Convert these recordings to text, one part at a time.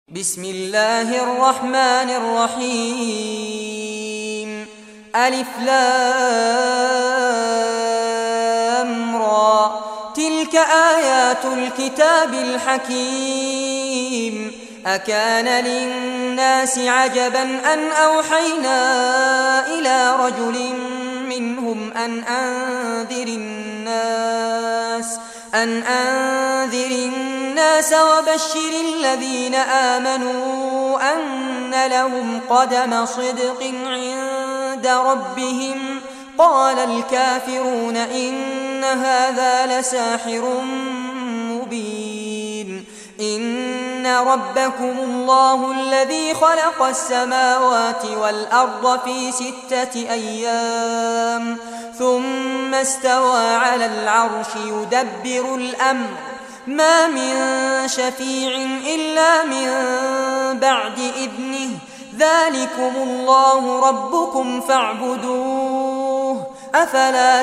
بسم الله الرحمن الرحيم. ألف لام را، تلك آيات الكتاب الحكيم. أكان للناس عجبا أن أوحينا إلى رجل منهم أن أنذر الناس وبشر الذين آمنوا أن لهم قدم صدق عند ربهم. قال الكافرون إن هذا لساحر مبين. إن ربكم الله الذي خلق السماوات والأرض في 6 أيام ثم استوى على العرش يدبر الأمر، ما من شفيع إلا من بعد إذنه، ذلكم الله ربكم فاعبدوه، أفلا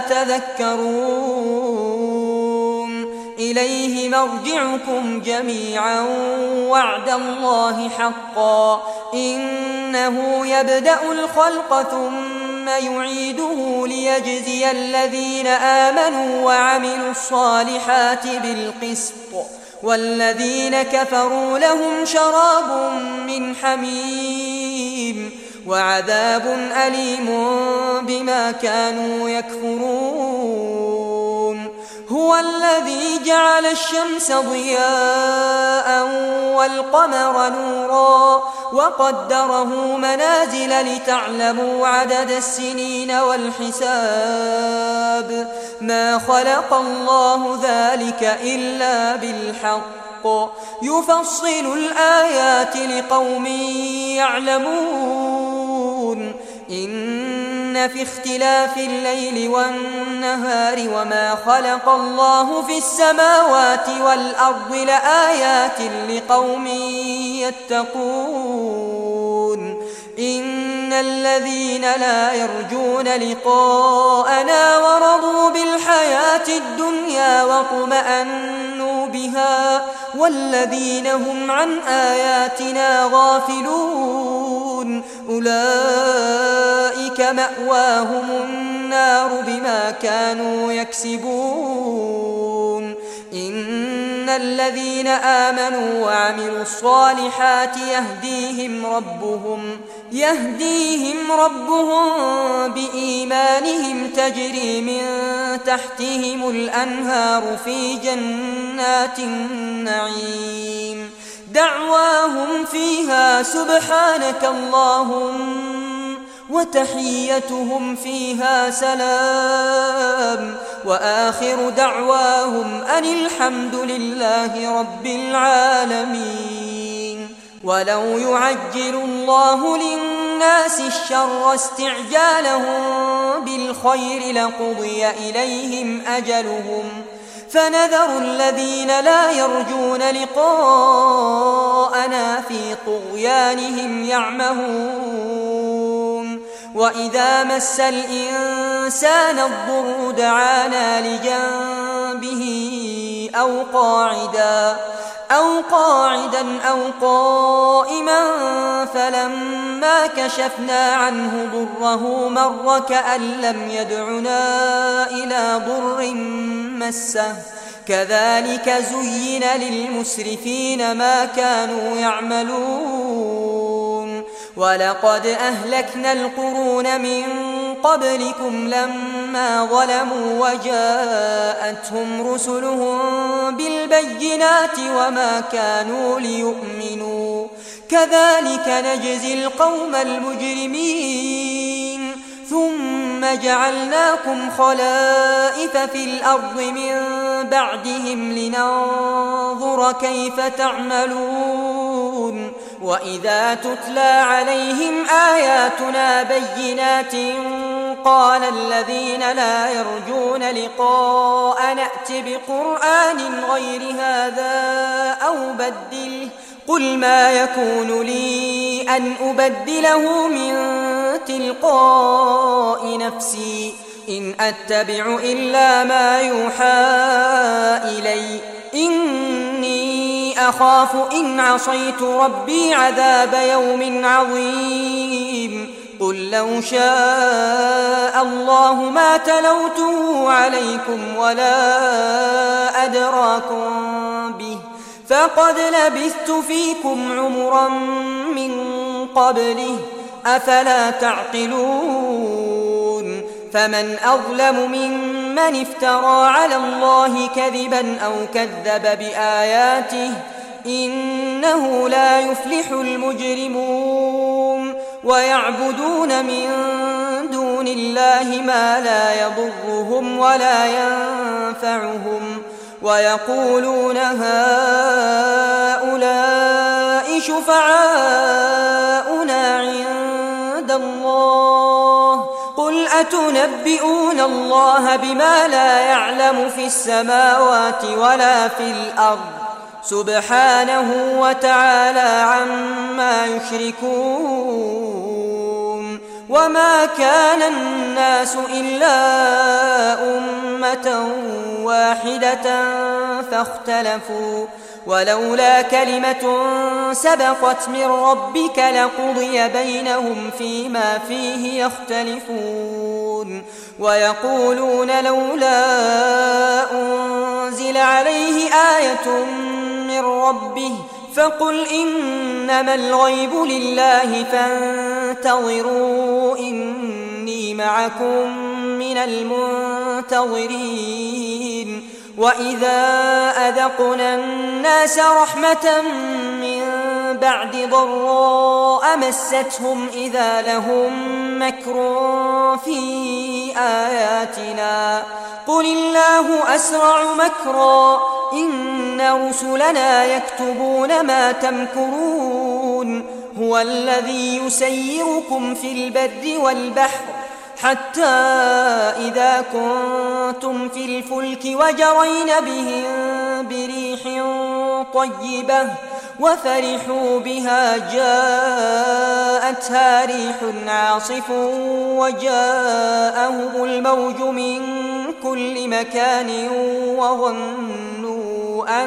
تذكرون. إليه مرجعكم جميعا وعد الله حقا، إنه يبدأ الخلق ثم يعيده ليجزي الذين آمنوا وعملوا الصالحات بالقسط، والذين كفروا لهم شراب من حميم وعذاب أليم بما كانوا يكفرون. هو الذي جعل الشمس ضياء والقمر نورا وقدره منازل لتعلموا عدد السنين والحساب، ما خلق الله ذلك إلا بالحق، يفصل الآيات لقوم يعلمون. إن في اختلاف الليل والنهار وما خلق الله في السماوات والأرض لآيات لقوم يتقون. إن الذين لا يرجون لقاءنا ورضوا بالحياة الدنيا واطمأنوا بها والذين هم عن آياتنا غافلون أولئك مأواهم النار بما كانوا يكسبون. إن الذين آمنوا وعملوا الصالحات يهديهم ربهم بإيمانهم، تجري من تحتهم الأنهار في جنات النعيم، دعواهم فيها سبحانك اللهم وتحيتهم فيها سلام، وآخر دعواهم أن الحمد لله رب العالمين. ولو يعجل الله للناس الشر استعجالهم بالخير لقضي إليهم أجلهم، فنذر الذين لا يرجون لقاءنا في طغيانهم يعمهون. وإذا مس الإنسان الضر دعانا لجنبه أو قاعدا أو قائما، فلما كشفنا عنه ضره مر كأن لم يدعنا إلى ضر مسه، كذلك زين للمسرفين ما كانوا يعملون. ولقد أهلكنا القرون من قبلكم لما ظلموا وجاءتهم رسلهم بالبينات وما كانوا ليؤمنوا، كذلك نجزي القوم المجرمين. ثم جعلناكم خلائف في الأرض من بعدهم لننظر كيف تعملون. وإذا تتلى عليهم آياتنا بينات قال الذين لا يرجون لقاء نأت بقرآن غير هذا أو بدله، قل ما يكون لي أن أبدله من تلقاء نفسي، إن أتبع إلا ما يوحى إلي، إني أخاف إن عصيت ربي عذاب يوم عظيم قل لو شاء الله ما تلوته عليكم ولا أدراكم به فقد لبثت فيكم عمرا من قبله أفلا تعقلون فمن أظلم ممن افترى على الله كذبا أو كذب بآياته إنه لا يفلح المجرمون ويعبدون من دون الله ما لا يضرهم ولا ينفعهم ويقولون هؤلاء شفعاؤنا عند الله قل أتنبئون الله بما لا يعلم في السماوات ولا في الأرض سبحانه وتعالى عما يشركون وما كان الناس إلا أمة واحدة فاختلفوا ولولا كلمة سبقت من ربك لقضي بينهم فيما فيه يختلفون ويقولون لولا أنزل عليه آية من ربه فقل إنما الغيب لله فانتظروا إني معكم من المنتظرين وإذا أذقنا الناس رحمة من بعد ضراء مستهم إذا لهم مكر في آياتنا قل الله أسرع مكرا إن رسلنا يكتبون ما تمكرون هو الذي يسيركم في البر والبحر حتى إذا كنتم في الفلك وجرين بهم بريح طيبة وفرحوا بها جاءتها ريح عاصف وجاءهم الموج من كل مكان وظنوا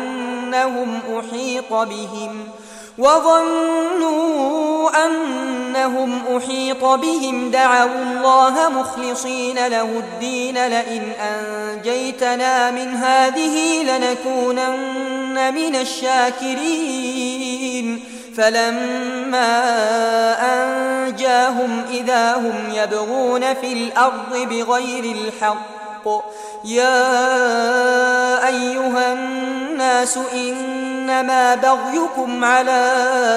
أنهم أحيط بهم دعوا الله مخلصين له الدين لئن أنجيتنا من هذه لنكونن من الشاكرين فلما أنجاهم إذا هم يبغون في الأرض بغير الحق يا أيها الناس إنما بغيكم على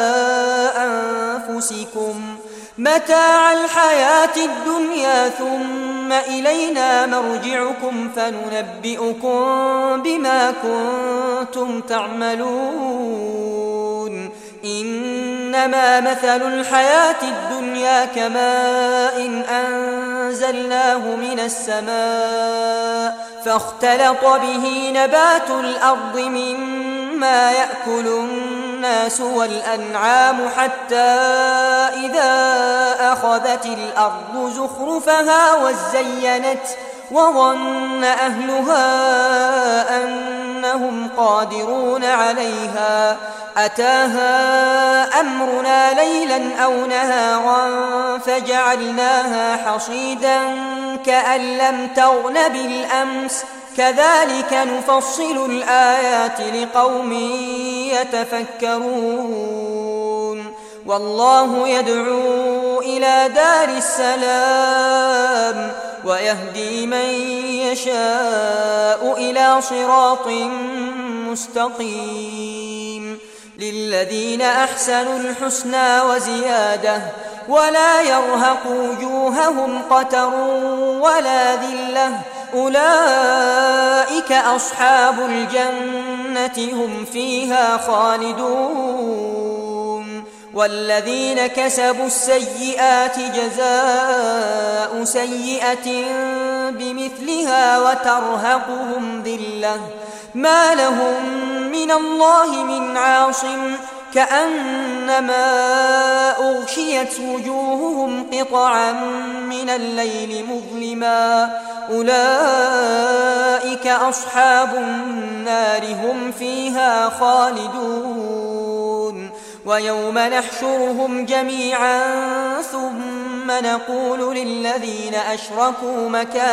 أنفسكم متاع الحياة الدنيا ثم إلينا مرجعكم فننبئكم بما كنتم تعملون إنما مثل الحياة الدنيا كماء أنزلناه من السماء فاختلط به نبات الأرض مما يأكل الناس والأنعام حتى إذا أخذت الأرض زخرفها وزينت وظن أهلها أنهم قادرون عليها أتاها أمرنا ليلا أو نهارا فجعلناها حصيدا كأن لم تغن بالأمس كذلك نفصل الآيات لقوم يتفكرون والله يدعو إلى دار السلام ويهدي من يشاء إلى صراط مستقيم للذين أحسنوا الحسنى وزيادة ولا يرهق وجوههم قتر ولا ذلة أولئك أصحاب الجنة هم فيها خالدون والذين كسبوا السيئات جزاء سيئة بمثلها وترهقهم ذلة ما لهم من الله من عاصم كأنما أغشيت وجوههم قطعا من الليل مظلما أولئك أصحاب النار هم فيها خالدون ويوم نحشرهم جميعا ثم نقول للذين أشركوا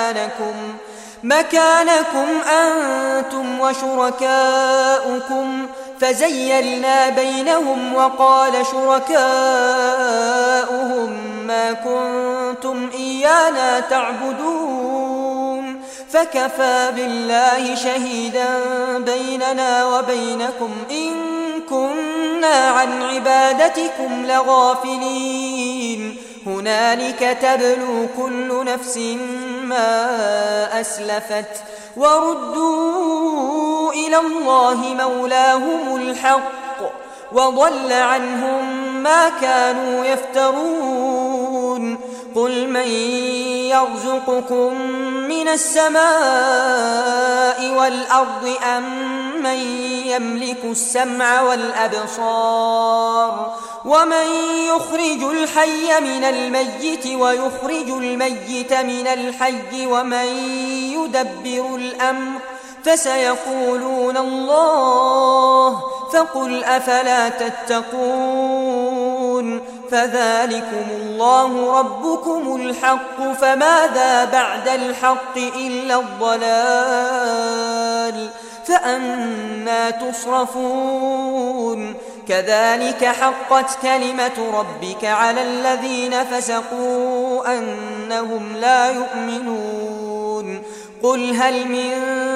مكانكم أنتم وشركاؤكم فزيلنا بينهم وقال شركاؤهم ما كنتم إيانا تعبدون فكفى بالله شهيدا بيننا وبينكم إن كنا عن عبادتكم لغافلين هنالك تبلو كل نفس ما أسلفت وردوا إلى الله مولاهم الحق وضل عنهم ما كانوا يفترون قل من يرزقكم من السماء والأرض أم من يملك السمع والأبصار ومن يخرج الحي من الميت ويخرج الميت من الحي ومن يدبر الأمر فسيقولون الله فقل أفلا تتقون فذلكم الله ربكم الحق فماذا بعد الحق إلا الضلال فأنى تصرفون كذلك حقت كلمة ربك على الذين فسقوا أنهم لا يؤمنون قل هل من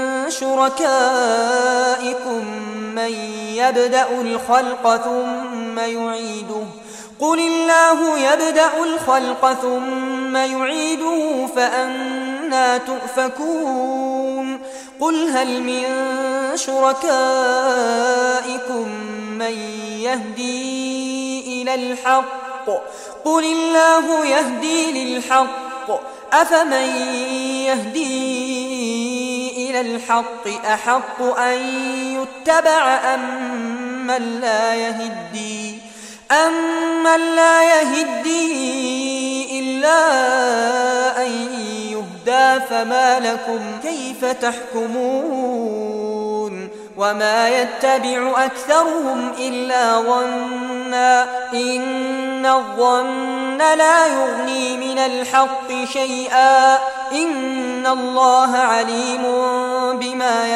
شركائكم من يبدأ الخلق ثم يعيده قل الله يبدأ الخلق ثم يعيده فأنى تؤفكون قل هل من شركائكم من يهدي إلى الحق قل الله يهدي للحق أفمن يهدي إلى الحق أحق أن يتبع أمن لا يهدي إلا أن يهدى فما لكم كيف تحكمون وما يتبع أكثرهم إلا ظنا إن الظن لا يغني من الحق شيئا إن الله عليم بما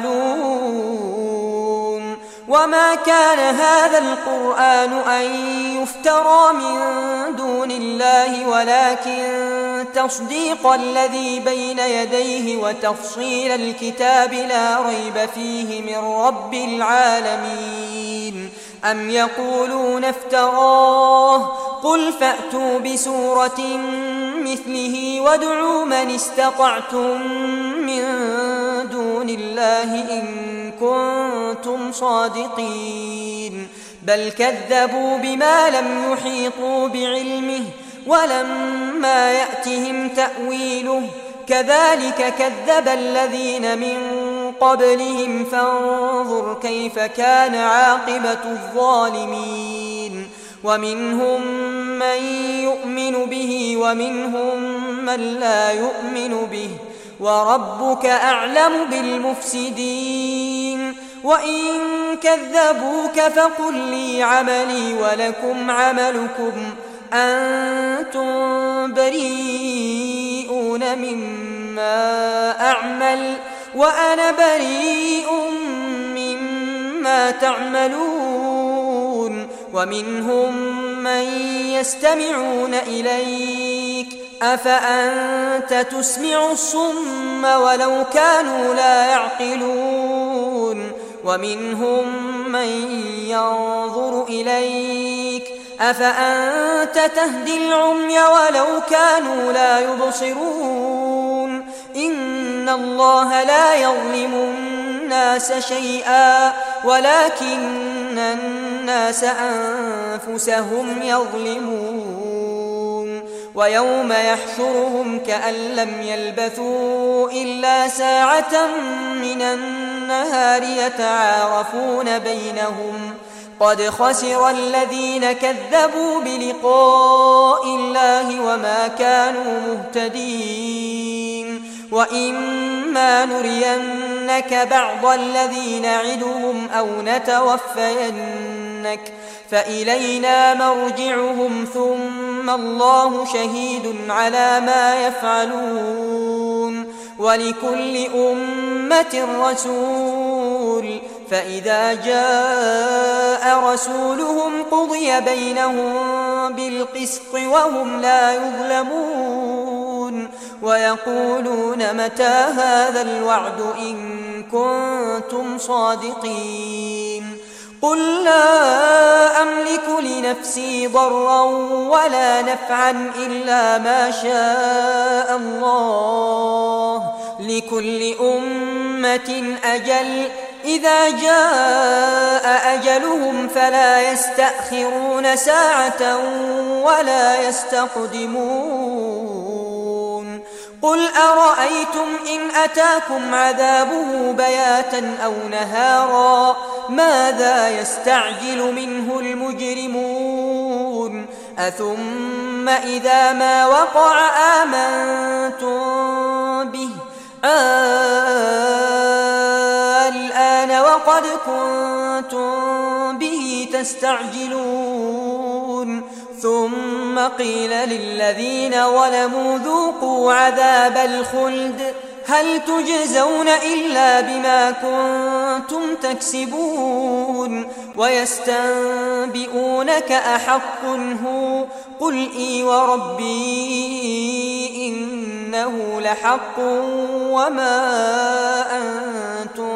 يفعلون وما كان هذا القرآن أن يفترى من دون الله ولكن تصديق الذي بين يديه وتفصيل الكتاب لا ريب فيه من رب العالمين أم يقولون افتراه قل فأتوا بسورة مثله وادعوا من استطعتم من دون الله إن كنتم صادقين بل كذبوا بما لم يحيطوا بعلمه ولما يأتهم تأويله كذلك كذب الذين من قبلهم فانظر كيف كان عاقبة الظالمين ومنهم من يؤمن به ومنهم من لا يؤمن به وربك أعلم بالمفسدين وإن كذبوك فقل لي عملي ولكم عملكم أنتم بريئون مما أعمل وأنا بريء مما تعملون ومنهم من يستمعون إليك أفأنت تسمع الصم ولو كانوا لا يعقلون ومنهم من ينظر إليك أفأنت تهدي العمي ولو كانوا لا يبصرون إن الله لا يظلم الناس شيئا ولكن الناس أنفسهم يظلمون ويوم يحشرهم كأن لم يلبثوا إلا ساعة من النهار يتعارفون بينهم قد خسر الذين كذبوا بلقاء الله وما كانوا مهتدين وإما نرينك بعض الذي نعدهم أو نتوفينك فإلينا مرجعهم ثم الله شهيد على ما يفعلون ولكل أمة رسول فإذا جاء رسولهم قضي بينهم بالقسط وهم لا يظلمون ويقولون متى هذا الوعد إن كنتم صادقين قل لا أملك لنفسي ضرا ولا نفعا إلا ما شاء الله لكل أمة أجل إذا جاء أجلهم فلا يستأخرون ساعة ولا يستقدمون قل أرأيتم إن أتاكم عذابه بياتا أو نهارا ماذا يستعجل منه المجرمون أثم إذا ما وقع آمنتم به الآن وقد كنتم به تستعجلون ثم قيل للذين ظلموا ذوقوا عذاب الخلد هل تجزون إلا بما كنتم تكسبون ويستنبئونك أحق هو قل إي وربي إنه لحق وما أنتم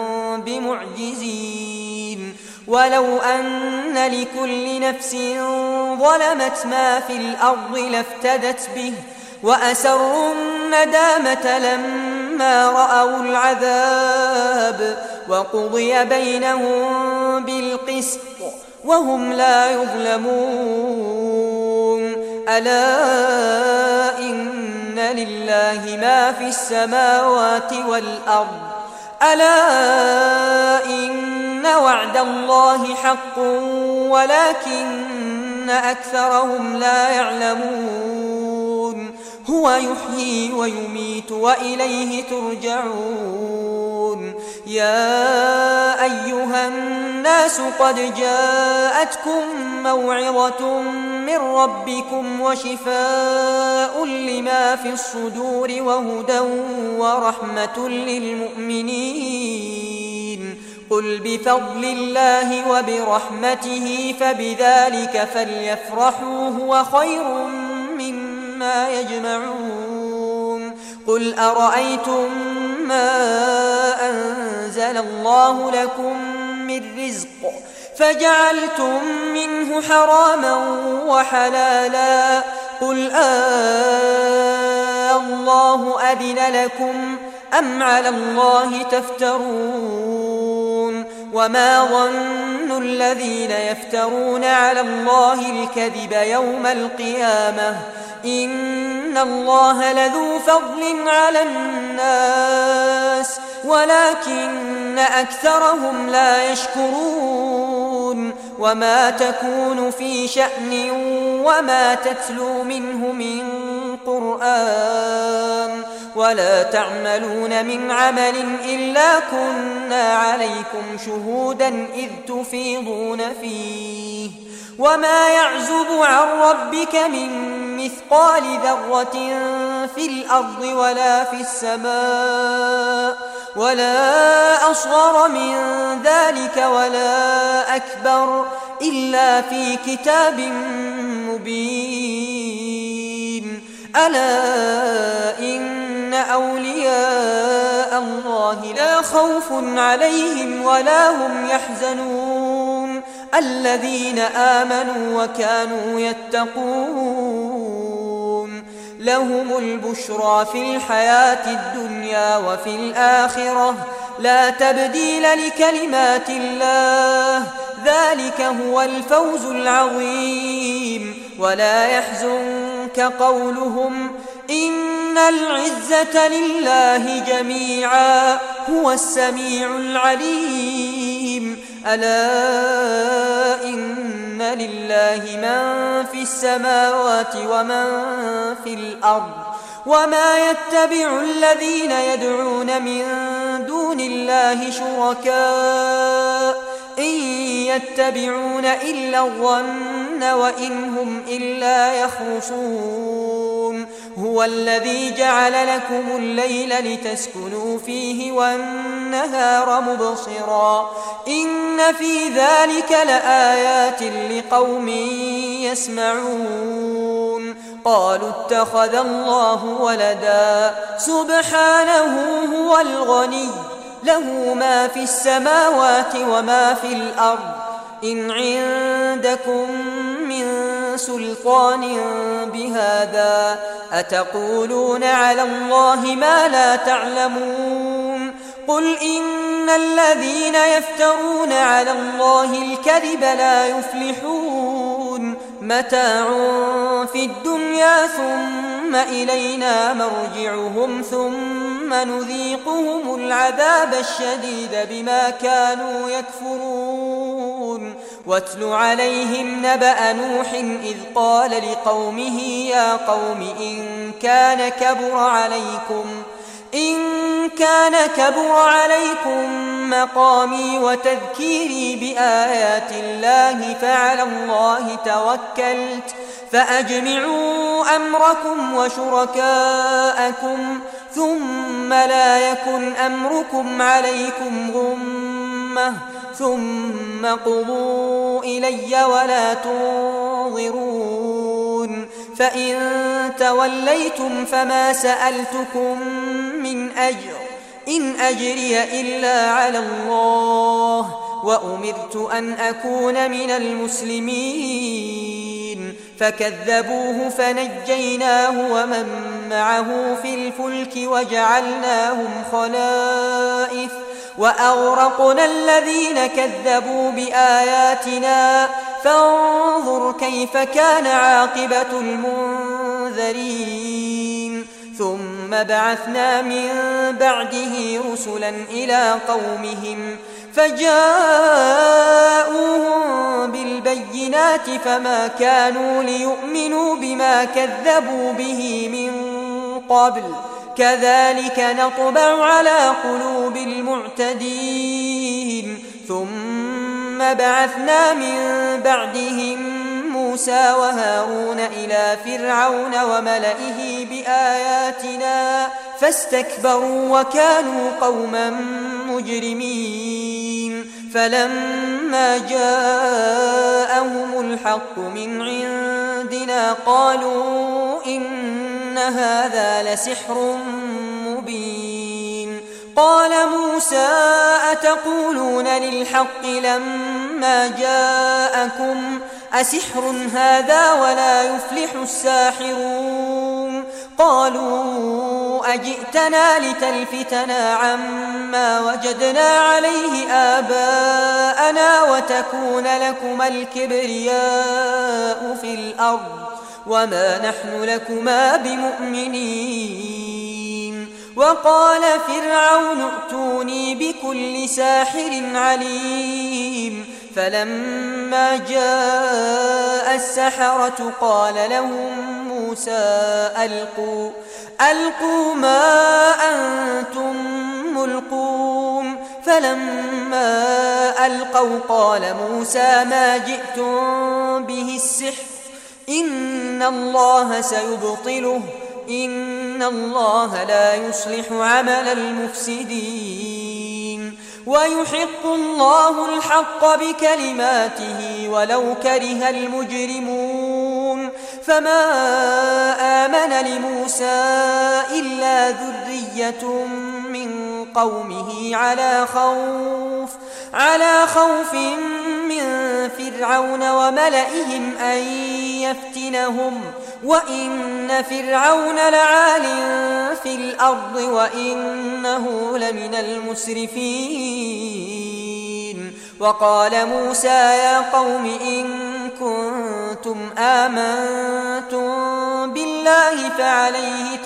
بمعجزين ولو أن لكل نفس ظلمت ما في الأرض لافتدت به وأسروا الندامة لما رأوا العذاب وقضي بينهم بالقسط وهم لا يظلمون ألا إن لله ما في السماوات والأرض ألا إن وعد الله حق ولكن أكثرهم لا يعلمون هو يحيي ويميت وإليه ترجعون يا أيها الناس قد جاءتكم موعظة من ربكم وشفاء لما في الصدور وهدى ورحمة للمؤمنين قل بفضل الله وبرحمته فبذلك فليفرحوا هو خير مما يجمعون قل أرأيتم ما أنزل الله لكم من رزق فجعلتم منه حراما وحلالا قل الله أذن لكم أم على الله تفترون وما ظن الذين يفترون على الله الكذب يوم القيامة إن الله لذو فضل على الناس ولكن أكثرهم لا يشكرون وما تكون في شأن وما تتلو منه من قرآن ولا تعملون من عمل إلا كنا عليكم شهودا إذ تفيضون فيه وما يعزب عن ربك من مثقال ذرة في الأرض ولا في السماء ولا أصغر من ذلك ولا أكبر إلا في كتاب مبين ألا إن أولياء الله لا خوف عليهم ولا هم يحزنون الذين آمنوا وكانوا يتقون لهم البشرى في الحياة الدنيا وفي الآخرة لا تبديل لكلمات الله ذلك هو الفوز العظيم ولا يحزنك قولهم إن العزة لله جميعا هو السميع العليم ألا إن لله من في السماوات ومن في الأرض وما يتبع الذين يدعون من دون الله شركاء إن يتبعون إلا الظن وإن هم إلا يخرصون هو الذي جعل لكم الليل لتسكنوا فيه والنهار مبصرا إن في ذلك لآيات لقوم يسمعون قالوا اتخذ الله ولدا سبحانه هو الغني له ما في السماوات وما في الأرض إن عندكم من سلطان بهذا أتقولون على الله ما لا تعلمون قل إن الذين يفترون على الله الكذب لا يفلحون متاع في الدنيا ثم إلينا مرجعهم ثم نذيقهم العذاب الشديد بما كانوا يكفرون واتل عليهم نبأ نوح إذ قال لقومه يا قوم إن كان كبر عليكم مقامي وتذكيري بآيات الله فعلى الله توكلت فأجمعوا أمركم وشركاءكم ثم لا يكن أمركم عليكم غمة ثم قضوا إلي ولا تنظرون فإن توليتم فما سألتكم من أجر إن أجري إلا على الله وأمرت أن أكون من المسلمين فكذبوه فنجيناه ومن معه في الفلك وجعلناهم خلائف وأغرقنا الذين كذبوا بآياتنا فانظر كيف كان عاقبة المنذرين ثم بعثنا من بعده رسلا إلى قومهم فجاءوهم بالبينات فما كانوا ليؤمنوا بما كذبوا به من قبل كذلك نطبع على قلوب المعتدين ثم بعثنا من بعدهم موسى وهارون إلى فرعون وملئه بآياتنا فاستكبروا وكانوا قوما مجرمين فلما جاءهم الحق من عندنا قالوا إن هذا لسحر مبين قال موسى أتقولون للحق لما جاءكم أسحر هذا ولا يفلح الساحرون قالوا أجئتنا لتلفتنا عما وجدنا عليه آباءنا وتكون لكما الكبرياء في الأرض وما نحن لكما بمؤمنين وقال فرعون ائتوني بكل ساحر عليم فلما جاء السحرة قال لهم موسى ألقوا ما أنتم ملقون فلما ألقوا قال موسى ما جئتم به السحر إن الله سيبطله إن الله لا يصلح عمل المفسدين ويحق الله الحق بكلماته ولو كره المجرمون فما آمن لموسى إلا ذرية من قومه على خوف من فرعون وملئهم أن يفتنهم وإن فرعون لعال في الأرض وإنه لمن المسرفين وقال موسى يا قوم إن كنتم آمنتم بالله فعليه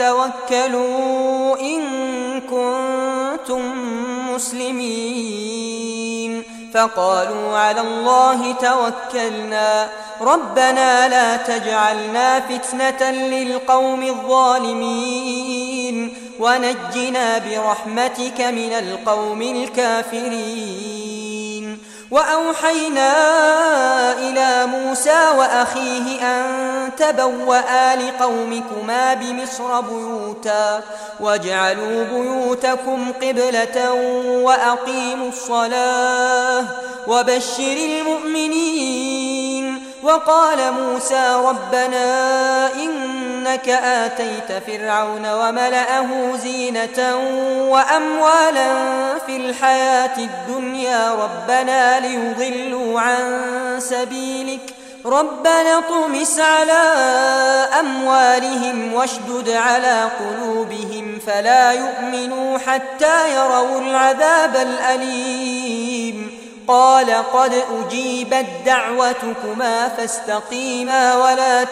توكلوا إن كنتم مسلمين فقالوا على الله توكلنا ربنا لا تجعلنا فتنة للقوم الظالمين ونجنا برحمتك من القوم الكافرين. وأوحينا إلى موسى وأخيه أن تبوأ لقومكما بمصر بيوتا واجعلوا بيوتكم قبلة وأقيموا الصلاة وبشر المؤمنين. وقال موسى ربنا إنك آتيت فرعون وملأه زينة وأموالا في الحياة الدنيا ربنا ليضلوا عن سبيلك ربنا طمس على أموالهم واشدد على قلوبهم فلا يؤمنوا حتى يروا العذاب الأليم. قال قد أجيبت دعوتكما فاستقيما ولا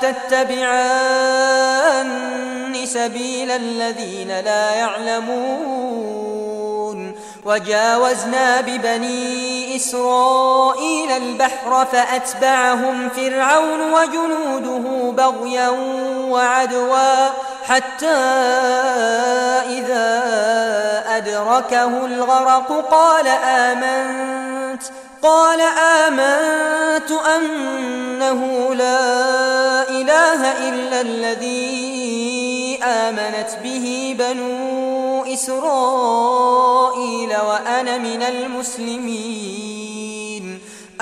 تتبعان سبيل الذين لا يعلمون. وجاوزنا ببني إسرائيل البحر فأتبعهم فرعون وجنوده بغيا وعدوا حتى إذا أدركه الغرق قال آمنت أنه لا إله إلا الذي آمنت به بنو إسرائيل وأنا من المسلمين.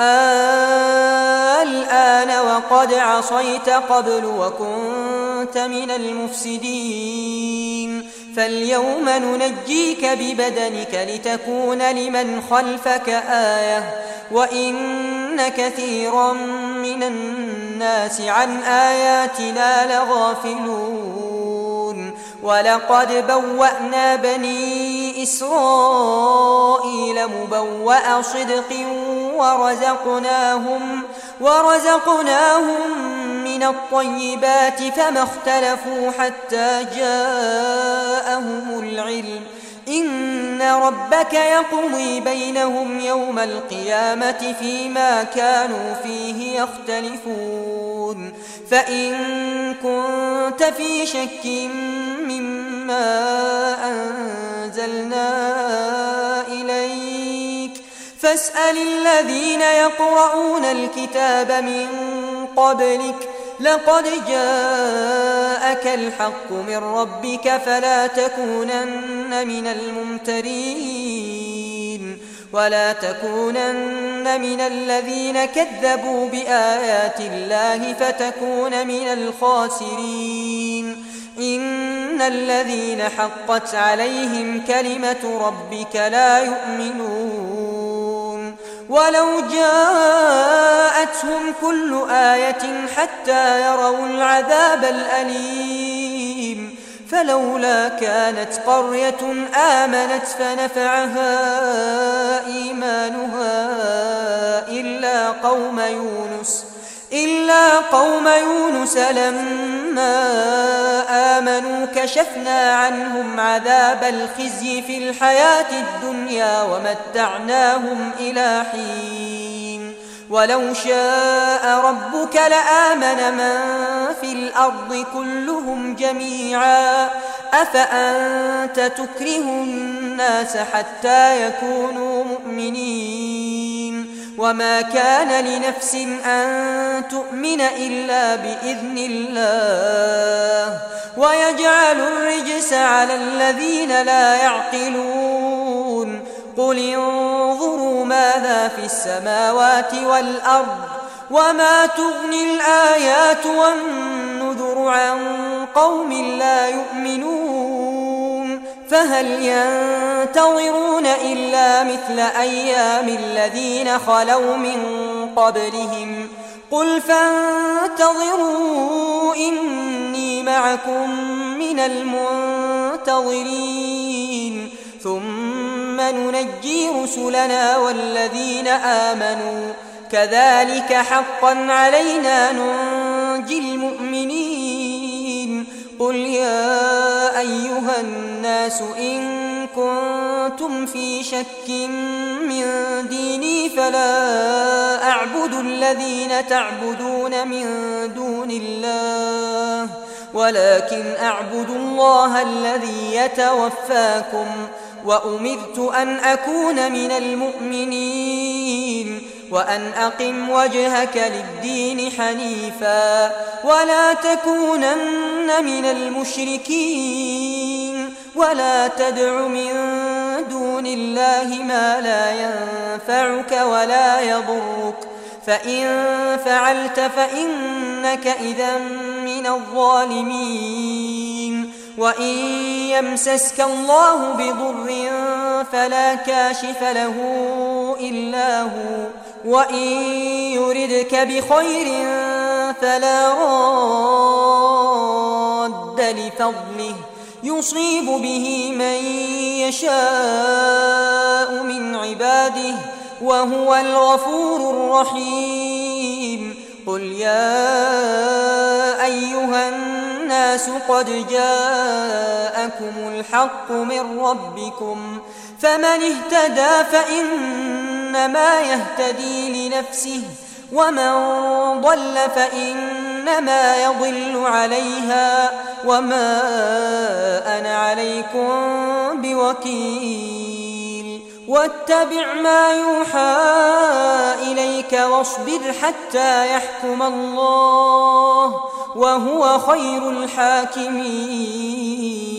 الآن وقد عصيت قبل وكنت من المفسدين فاليوم ننجيك ببدنك لتكون لمن خلفك آية وإن كثيرا من الناس عن آياتنا لغافلون. ولقد بوأنا بني إسرائيل مبوأ صدق ورزقناهم من الطيبات فما اختلفوا حتى جاءهم العلم إن ربك يقضي بينهم يوم القيامة فيما كانوا فيه يختلفون. فإن كنت في شك مما أنزلنا إليك فاسأل الذين يقرؤون الكتاب من قبلك لقد جاءك الحق من ربك فلا تكونن من الممترين ولا تكونن من الذين كذبوا بآيات الله فتكون من الخاسرين. إن الذين حقت عليهم كلمة ربك لا يؤمنون ولو جاءتهم كل آية حتى يروا العذاب الأليم فلولا كانت قرية آمنت فنفعها إيمانها إلا قوم يونس لما آمنوا كشفنا عنهم عذاب الخزي في الحياة الدنيا ومتعناهم إلى حين. ولو شاء ربك لآمن من في الأرض كلهم جميعا أفأنت تكره الناس حتى يكونوا مؤمنين وما كان لنفس أن تؤمن إلا بإذن الله ويجعل الرجس على الذين لا يعقلون. قل انظروا ماذا في السماوات والأرض وما تغني الآيات والنذر عن قوم لا يؤمنون فهل ينتظرون إلا مثل أيام الذين خلوا من قبلهم قل فانتظروا إني معكم من المنتظرين ثم ننجي رسلنا والذين آمنوا كذلك حقا علينا ننجي المؤمنين. قل يا أيها الناس إن كنتم في شك من ديني فلا أعبد الذين تعبدون من دون الله ولكن أعبد الله الذي يتوفاكم وأمرت أن أكون من المؤمنين وأن أقم وجهك للدين حنيفا ولا تكونن من المشركين ولا تدع من دون الله ما لا ينفعك ولا يضرك فإن فعلت فإنك إذا من الظالمين وإن يمسسك الله بضر فلا كاشف له إلا هو وإن يردك بخير فلا راد لفضله يصيب به من يشاء من عباده وهو الغفور الرحيم قل يا أيها الناس قد جاءكم الحق من ربكم فمن اهتدى فإنما يهتدي لنفسه ومن ضل فإنما يضل عليها وما أنا عليكم بوكيل واتبع ما يوحى إليك واصبر حتى يحكم الله وهو خير الحاكمين